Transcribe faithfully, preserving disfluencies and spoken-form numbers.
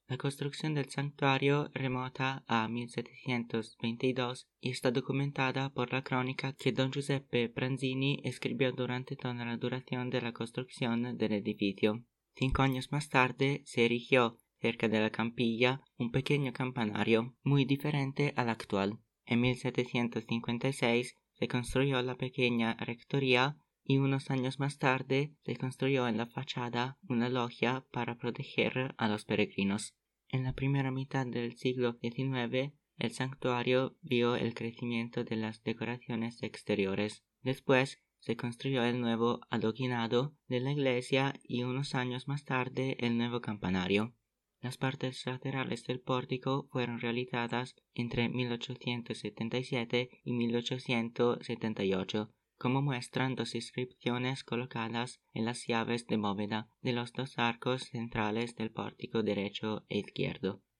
La construcción del santuario remonta a mil setecientos veintidós y está documentada por la crónica que don Giuseppe Pranzini escribió durante toda la duración de la construcción del edificio. Cinco años más tarde se erigió cerca de la capilla un pequeño campanario, muy diferente al actual. En mil setecientos cincuenta y seis se construyó la pequeña rectoría y unos años más tarde se construyó en la fachada una logia para proteger a los peregrinos. En la primera mitad del siglo diecinueve, el santuario vio el crecimiento de las decoraciones exteriores. Después se construyó el nuevo adoquinado de la iglesia y unos años más tarde el nuevo campanario. Las partes laterales del pórtico fueron realizadas entre mil ochocientos setenta y siete y mil ochocientos setenta y ocho, como muestran dos inscripciones colocadas en las llaves de bóveda de los dos arcos centrales del pórtico derecho e izquierdo.